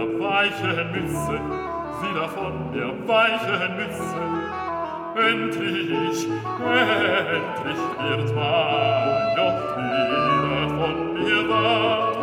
der weichen Mütze, wieder von der weichen Mütze. Endlich, endlich wird man doch wieder von mir wahr.